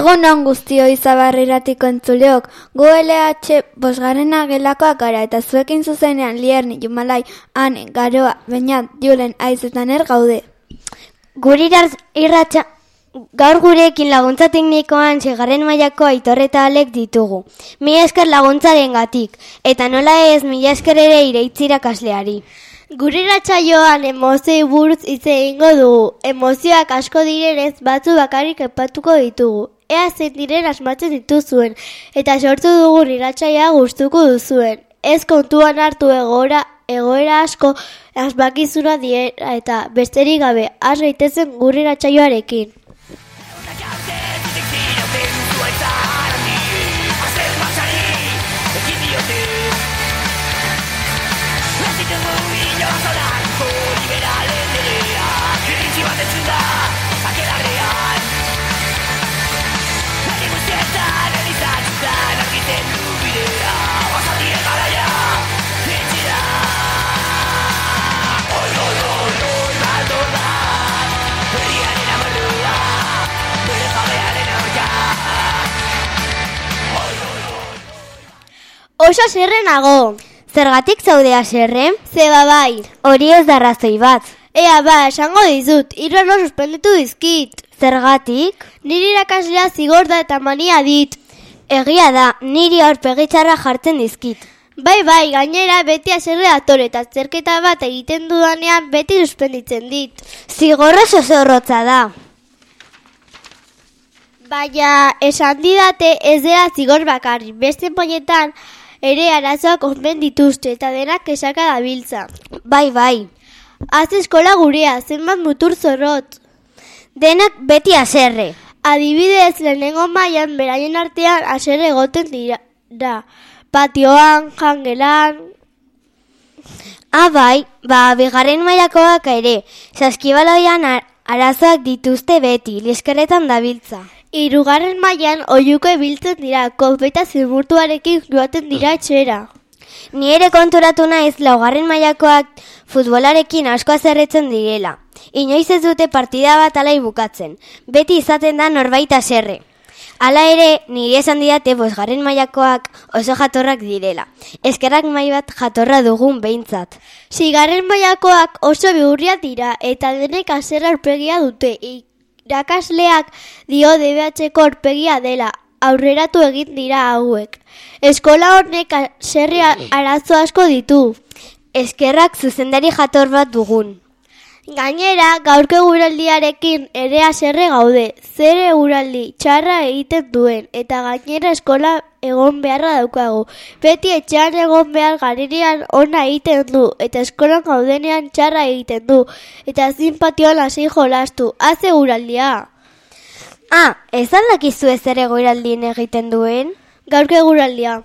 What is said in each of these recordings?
Egun on guztioi Zabarra Irratiko entzuleok, gu LH bosgarrena gelakoak gara eta zuekin zuzenean Lierni, Jumalai, Ane, Garoa, Beñat, Julen, Aiz eta Ner gaude. Gaur gurekin laguntza teknikoan 6. mailako Aitor eta Alek ditugu. Mila esker laguntzarengatik eta nola ez mila esker ere Ireitz irakasleari. Gure irratsaioan emozioi buruz hitz egingo dugu. Emozioak asko direnez batzu bakarrik aipatuko ditugu. Ea zein diren asmatzen dituzuen eta sortu dugun irratsaioa gustuko duzuen. Ez kontuan hartu egoera asko asmakizuna diera eta besterik gabe has gaitezen gure irratsaioarekin. Oso haserre nago. Zergatik zaude haserre? Zeba bai. Hori ez da arrazoi bat. Ea esango dizut, 3 ano suspenditu dizkit. Zergatik? Niri irakaslea zigorda eta mania dit. Egia da, niri aurpegi txarra jartzen dizkit. Bai, gainera beti haserre dator eta zerketa bat egiten dudanean beti suspenditzen dit. Zigorra zorrotza da. Baina, esan didate ez dela zigor bakarri, beste poietan ere arazoak onben dituzte eta denak esaka dabiltza. Bai. Az eskola gurea, zenbat mutur zorrot. Denak beti haserre. Adibidez, lehenengo mailan beraien artean haserre egoten dira. Patioan, jangelan... Bai, 2. mailakoak ere, saskibaloian arazoak dituzte beti, liskerretan dabiltza. 3. mailan oihuko ibiltzen dira, konfeta zimurtuarekin joaten dira etxera. Ni ere konturatu naiz 4. mailakoak futbolarekin asko haserretzen direla. Inoiz ez dute partida bat alai bukatzen. Beti izaten da norbait haserre. Hala ere, niri esan didate 5. mailakoak oso jatorrak direla. Eskerrak mai bat jatorra dugun behintzat. 6. mailakoak oso bihurriak dira eta denek haserre aurpegia dute. Irakasleak dio DBH-ko aurpegia dela, aurreratu egin dira hauek. Eskola honek haserre arazo asko ditu. Eskerrak zuzendari jator bat dugun. Gainera, gaurko eguraldiarekin ere haserre gaude. Zer eguraldi txarra egiten duen eta gainera eskola egon beharra daukagu. Beti etxean egon behar garenean ona egiten du eta eskolan gaudenean txarra egiten du eta ezin patioan hasi jolastu. Az eguraldia. Ez aldakizu zer eguraldien egiten duen? Gaurko eguraldia.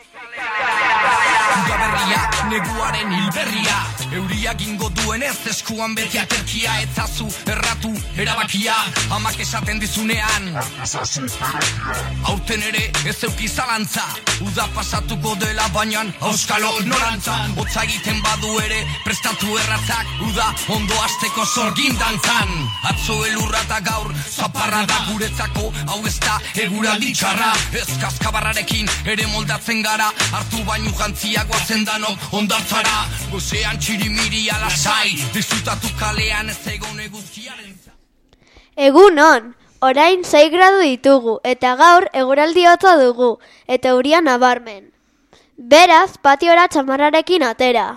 Neguaren hilberria, euriak ingo duenez eskuan beti aterkia, etzazu erratu erabakia, amak esaten dizunean aurten ere ez euki zalantza, uda pasatuko dela bainan auskalo norantzan, hotza egiten badu ere prestatu erratzak, uda ondo hasteko sorgin dantzan, atzo elurra eta gaur zaparra da guretzako, hau ez da eguraldi txarra, ez kaskabarrarekin ere moldatzen gara, hartu bainu jantzia guazen danok ondartzara, gozean txirimiri alasai, disfrutatu kalean ez egon eguzkiaren. Egun on, orain 6 gradu ditugu, eta gaur eguraldi hotza dugu, eta euria nabarmen. Beraz, patiora txamarrarekin atera.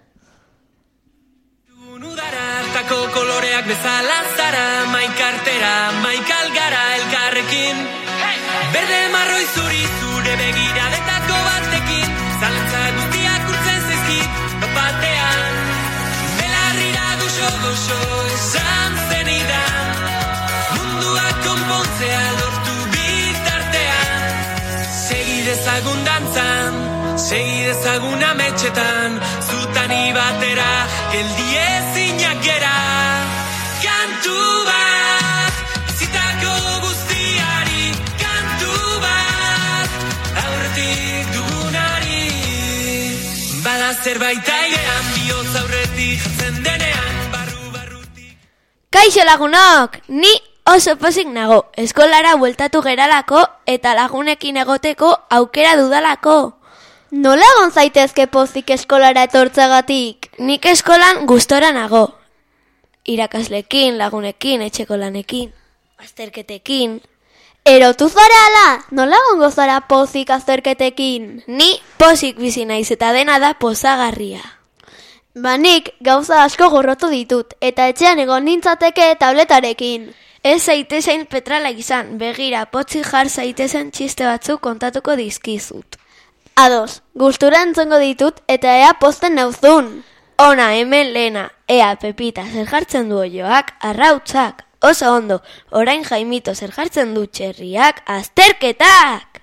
Udara hartako koloreak bezala zara, maikartera, maikalgara elkarrekin. Berde marroi zuri zure begiradetako batekin, zalantza guztiak urtzen zezkit, batean. Belarrira goxo esan zenidan, munduak konpontzea lortu bitartean. Segi dezagun dantzan, segi dezagun ametxetan, zutani batera, geldi ezinak gera. Kantu bat, bizitako guztiari, kantu bat, aurretik dugunari. Bada zerbait airean, bihotz aurretik jatzen denean, barrutik. Kaixo lagunok, ni Oso pozik nago, eskolara bueltatu geralako eta lagunekin egoteko aukera dudalako. Nola egon zaitezke pozik eskolara etortzagatik? Nik eskolan gustora nago. Irakaslekin, lagunekin, etxeko lanekin, azterketekin. Erotu zara ala? Nola egongo zara pozik azterketekin? Ni pozik bizi naiz eta dena da pozagarria. Nik gauza asko gorrotu ditut, eta etxean egon nintzateke tabletarekin. Ez zaitezain petrala izan, begira, potzik jar zaitezen txiste batzuk kontatuko dizkizut. Ados, gustura entzongo ditut eta ea posten nauzun. Ona, hemen Lena, ea Pepita zer jartzen du olloak, arrautzak. Oso ondo, orain Jaimito zer jartzen du txerriak, azterketak!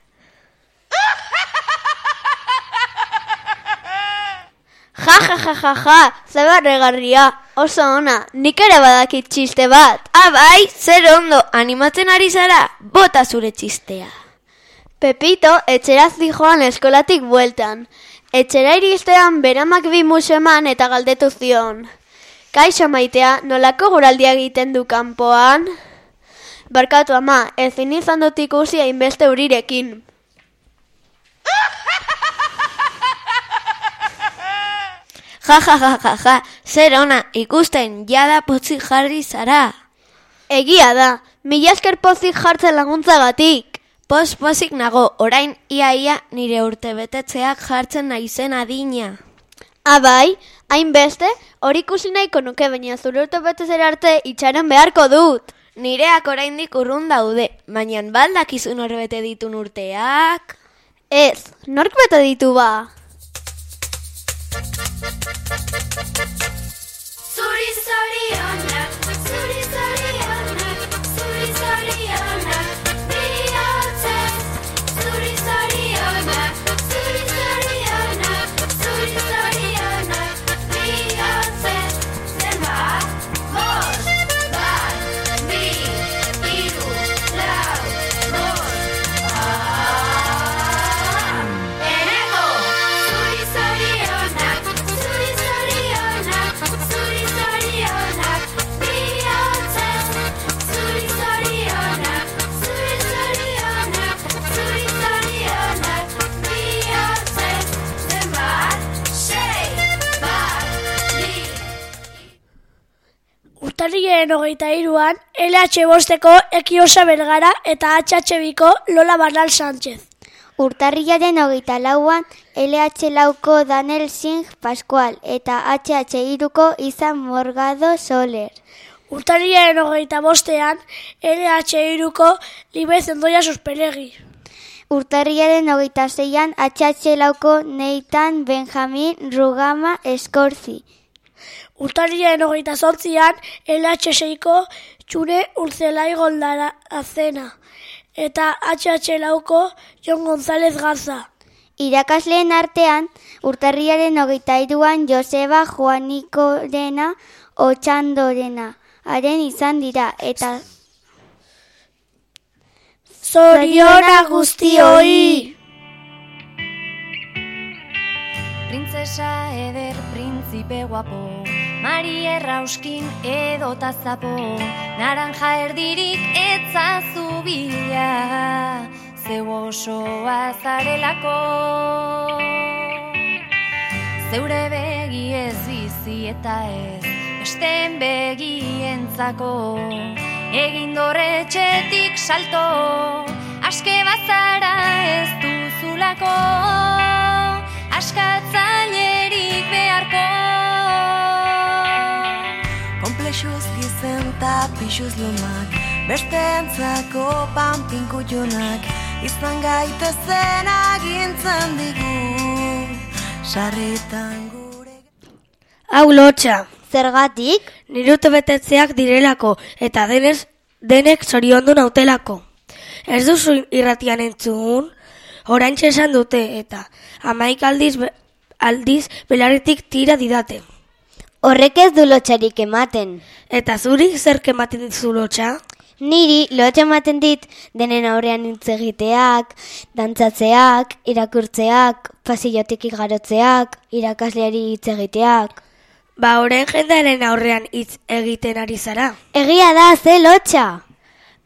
Ja, zebarregarria, oso ona, nik ere badakit txiste bat. Bai, zer ondo, animatzen ari zara, bota zure txistea. Pepito etxeraz dijoan eskolatik bueltan. Etxera iristean beramak bi musu eman eta galdetu zion. Kaixo maitea, nolako guraldia egiten du kanpoan? Barkatu ama, ezin izan dut ikusi hainbeste urirekin. Ja, zer ona, ikusten jada potzik jarri zara. Egia da, mila esker pozik jartzen laguntzagatik. Pozik nago, orain ia nire urte betetzeak jartzen naizen adina. Bai, hainbeste, hori ikusi nahiko nuke, baina zure urte betetzera arte itxaron beharko dut. Nireak oraindik urrun daude, baina baldakizu nor bete ditun urteak? Ez, nork bete ditu ba? Zuri zorionak, zuri zorionak, zuri zorionak, bihotzez. Zuri zorionak, zuri zorionak, zuri zorionak, bihotzez. Zenbat, bost, bat, bi, hiru, lau, bost. Eneko, zuri zorionak, zuri zorionak, zuri zorionak, bihotzez. Zuri zorionak, zuri zorionak, zuri zorionak, bihotzez. Zenbat, sei, bat, bi. Urtarrilaren 23an, LH bosteko Ekiosa Bergara eta HH biko Lola Barral Sánchez. Urtarrilaren 24an, LH lauko Daniel Singh Pascual eta HH iruko Izan Morgado Soler. Urtarrilaren 25an, LH iruko Libez Endoia Suspelegi. Urtarrilaren 26an, HH lauko Neitan Benjamin Rugama Eskorzi. Urtarrilaren 28an, LH seiko Txure Urzelai Goldara Azena eta HH lauko Jon González Garza. Irakasleen artean, urtarrilaren 23an Joseba Juanikorena Otxandorena haren izan dira eta Zorionak guztioi! Printzesa eder, printzipe guapo, Mari errauskin edota zapo, naranja erdirik etzazu bila, zeu osoa zarelako. Zeure begi ez bizi eta ez, besteen begientzako, egin dorretxetik salto, aske bazara ez duzulako, askatzailerik beharko. Komplexuz gizen ta pixuz lumak, besteentzako panpinkutxunak, izan gaitezen agintzen digu, sarritan gure. Hau lotxa, zergatik? nire urte betetzeak direlako eta denek zoriondu nautelako. Ez duzu irratian entzun, oraintxe esan dute eta 11 aldiz belarritik tira didate. Horrek ez du lotxarik ematen. Eta zuri zerk ematen dizu lotxa? Niri lotxa ematen dit denen aurrean hitz egiteak, dantzatzeak, irakurtzeak, pasillotik igarotzeak, irakasleari hitz egiteak. Ba, orain jendearen aurrean hitz egiten ari zara. Egia da, ze lotxa!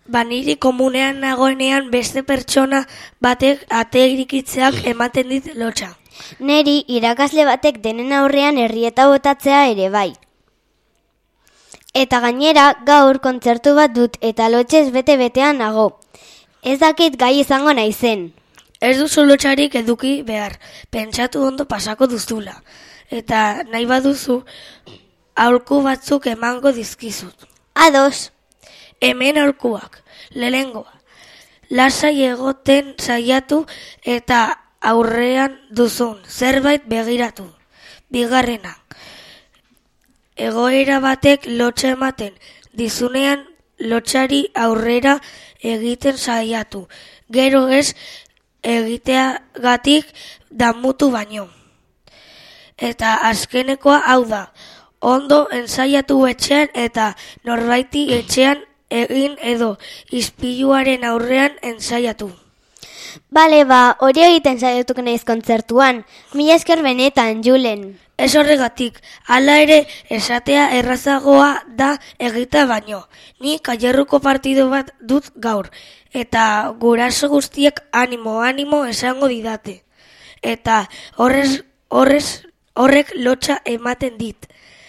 Niri komunean nagoenean beste pertsona batek ate irikitzeak ematen dit lotsa. Neri irakasle batek denen aurrean herrieta botatzea ere bai. Eta gainera gaur kontzertu bat dut eta lotxez bete-betean nago. Ez dakit gai izango naizen. Ez duzu lotxarik eduki behar, pentsatu ondo pasako duzula. Eta nahi baduzu aholku batzuk emango dizkizut. Ados. Hemen aholkuak. Lehengoa. Lasai egoten saiatu eta aurrean duzun zerbait begiratu. Bigarrena. Egoera batek lotxa ematen dizunean lotxari aurrera egiten saiatu. Gero ez egiteagatik damutu baino. Eta azkenekoa hau da. Ondo ensaiatu etxean eta norbaiti etxean egin edo ispiluaren aurrean ensaiatu. Bale, hori egiten saiatuko naiz kontzertuan. Mila esker benetan, Julen. Ez horregatik, hala ere esatea errazagoa da egita baino. Ni kailerruko partidu bat dut gaur, eta guraso guztiek animo esango didate. Eta horrek lotxa ematen dit.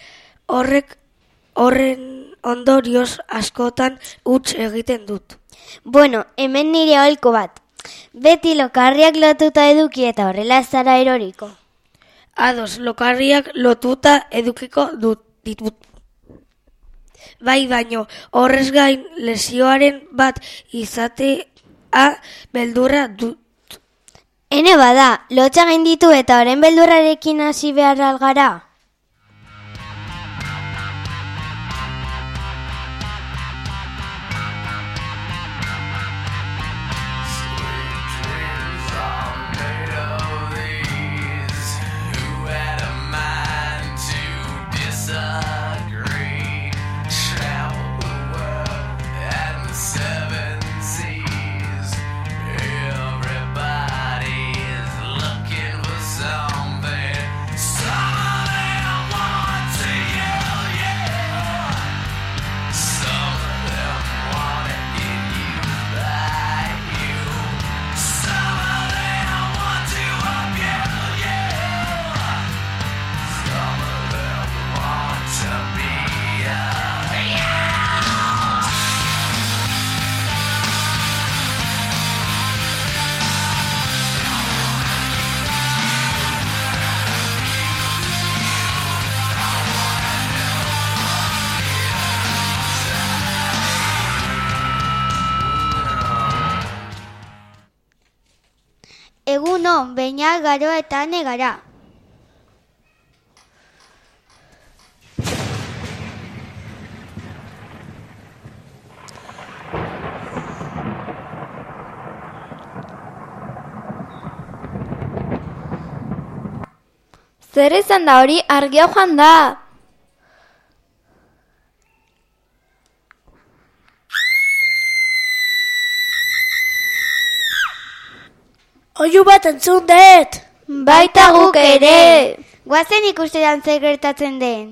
Horren ondorioz askotan huts egiten dut. Bueno, hemen nire aholku bat. Beti lokarriak lotuta eduki eta horrela ez zara eroriko. Ados, lokarriak lotuta edukiko ditut. Bai baino, horrez gain lesioaren bat izatea beldurra dut. Ene bada, lotxa gainditu eta horren beldurrarekin hasi behar algara. Egunon, baina garoa eta negara. Zer izan da hori, argia joan da. Oihu bat entzun dut! Baita guk ere! Guazen ikustean zer gertatzen den.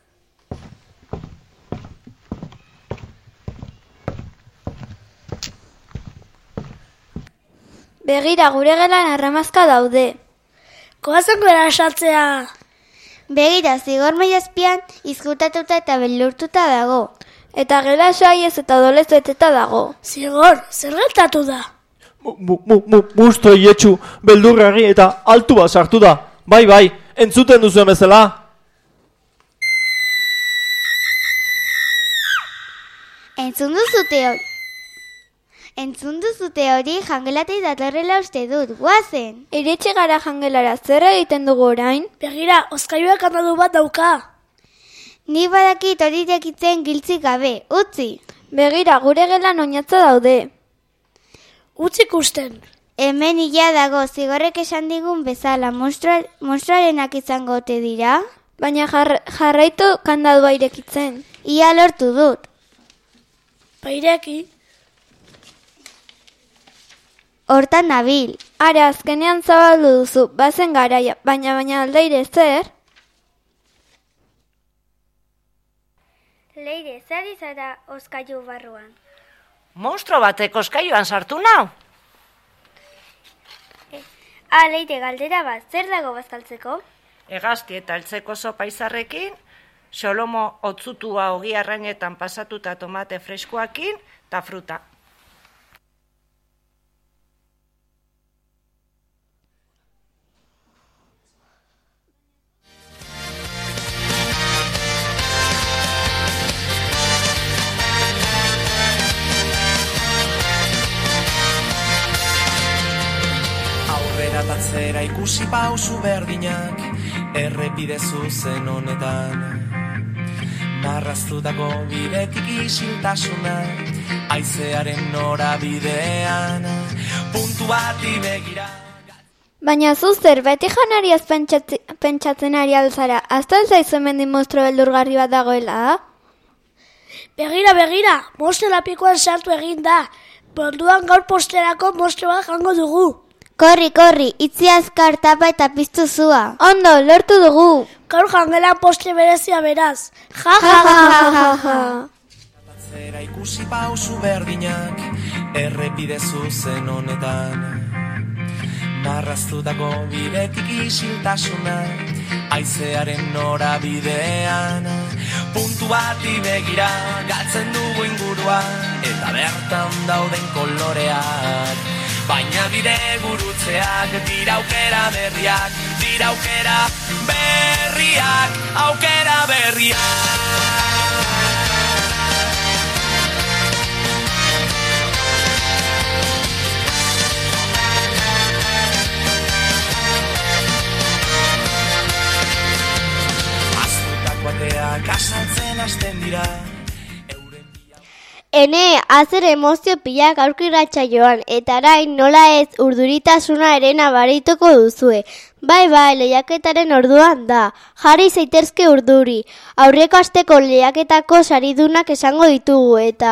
Begira, gure gelan arramazka daude. Goazen gara esaltzea! Begira, zigor mailazpian izkutatuta eta beldurtuta dago. Eta gela soaiez eta dolez beteta dago. Zigor, zer gertatu da? Busto hietxu, beldurrari eta altu bat sartu da. Bai, entzuten duzuen bezala. Entzun duzute hori jangelatei datorrela uste dut, guazen. Iritsi gara jangelara, zer egiten dugu orain? Begira, oskailuak kanadu bat dauka. Ni badakit hori jakitzen giltzik gabe, utzi. Begira, gure gelan oinatza daude. Utzi ikusten. Hemen ia dago, zigorrek esan digun bezala, monstruarenak izango ote dira? Baina jarraitu kandadua irekitzen. Ia lortu dut. Paireki. Hortan nabil. Ara, azkenean zabaldu duzu, bazen garaia, baina aldeire zer? Leire, zer izara oskailu barruan? monstro batek oskailuan sartu nau. Leire, galdera bat, zer dago bazkaltzeko? Hegazti eta eltzeko sopa izarrekin, xolomo otzutua ogi arrainetan pasatuta tomate freskoakin, eta fruta. Atzera ikusi pausu berdinak errepide zuzen honetan, marraztutako bidetik isiltasuna haizearen norabidean, puntu bati begira. Baina zu zer, beti janariaz pentsatzen ari alzara, azta zaizu hemen monstro beldurgarri bat dagoela? Begira, monstro lapikoan sartu egin da, bonduan gaur posterako monstro bat jango dugu. Korri, itzi azkar tapa eta piztu zua. Ondo, lortu dugu. Gaur jangela postre berezia beraz. Ja. Atzera ikusi pausu berdinak errepide zuzen honetan, marraztutako bidetik isiltasuna haizearen norabidean, puntu bati begira galtzen dugu ingurua eta bertan dauden koloreak. Baina bide gurutzeak, dira aukera berriak, aukera berriak. Aztutako ateak asaltzen hasten dira. Ene, azer emozio pilak aurki irratsaioan, eta arain nola ez urduritasuna ere nabarituko duzue. Bai, lehiaketaren orduan da, jarri zaitezke urduri. Aurreko asteko lehiaketako saridunak esango ditugu, eta...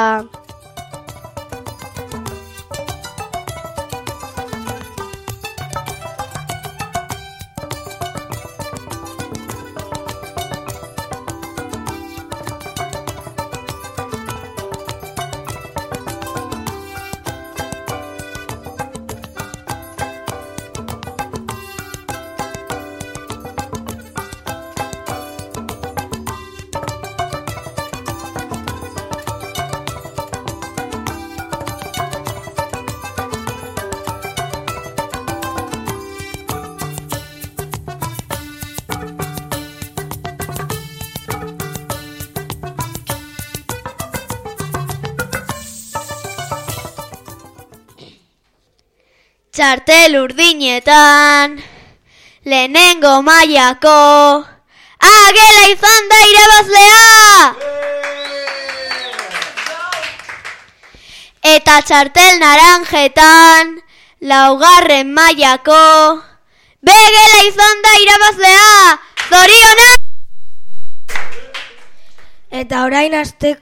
Txartel urdinetan, lehenengo mailako, agela izan da irabazlea! Eta txartel naranjetan, laugarren mailako, begela izan da irabazlea! Zorionak! Eta orain aste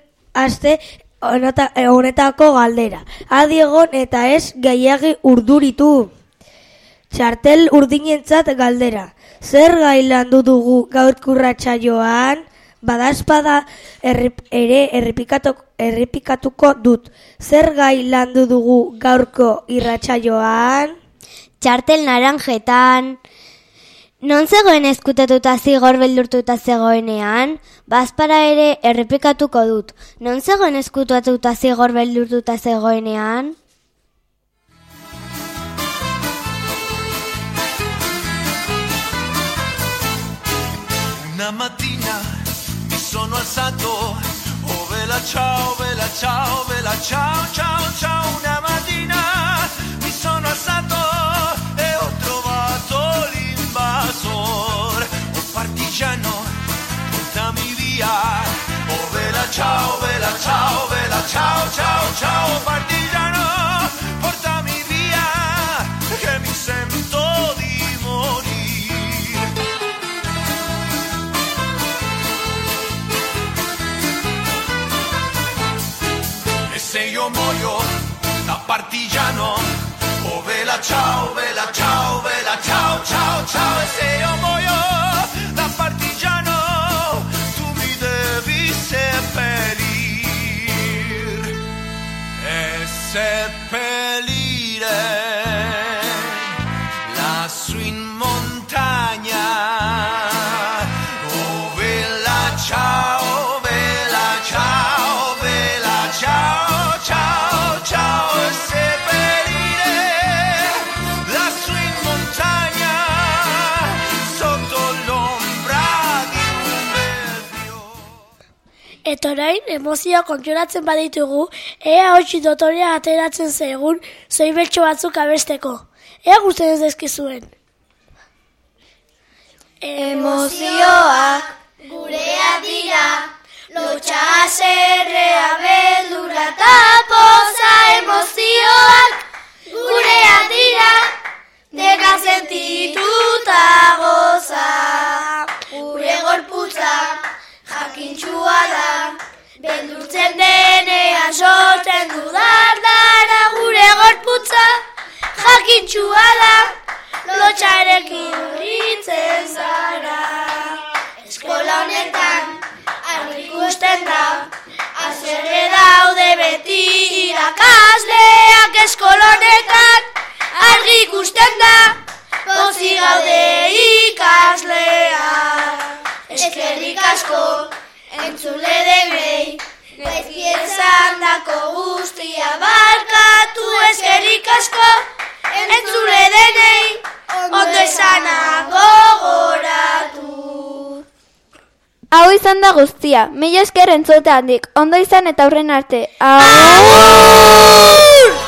honetako galdera. Adi egon eta ez gehiagi urduritu. Txartel urdinentzat galdera. Zer gai landu dugu gaurko irratsaioan? Badazpada ere errepikatuko dut. Zer gai landu dugu gaurko irratsaioan? Txartel naranjetan. Non zegoen ezkutatuta zigor beldurtuta zegoenean? Bazpara ere errepikatuko dut. Non zegoen ezkutatuta zigor beldurtuta zegoenean? Una mattina mi sono alzato, oh vela ciao, ciao, ciao. Una mattina mi sono alzato e ho trovato l'invasor, un partigiano, portami via. Oh vela ciao, ciao, partigiano, portami via, che mi sento di morire. E se io muoio da partigiano, oh vela ciao, ciao, ciao. E se io muoio da partigiano, tu mi devi seppellir. ciao, vela, ciao, vela, ciao, ciao, ciao, e seppellire lassù in montagna sotto l'ombra di un bel fiore. Eta orain, emozioa konturatzen baditugu, ea hotxi dotorea ateratzen zaigun zoibetxo batzuk abesteko. Ea gusten ez dezkizuen. Emozioak gurea dira, lotxa haserrea beldurra eta poza. Emozioak gurea dira, deka sentituta goza. Gure gorputza jakintxua da, beldurtzen denean sortzen du dardara. Gure gorputza jakintxua da, lotxarekin urritzen zara. Eskola honetan argi ikusten da, haserre daude beti irakasleak. Eskola honetan argi ikusten da, pozik gaude ikasleak. Eskerrik asko entzule denei, gaizki esandako guztia barkatu. Eskerrik asko entzule denei, ondo esana gogoratu. Hau izan da guztia, mila esker entzuteandik, ondo izan eta aurren arte. Agur!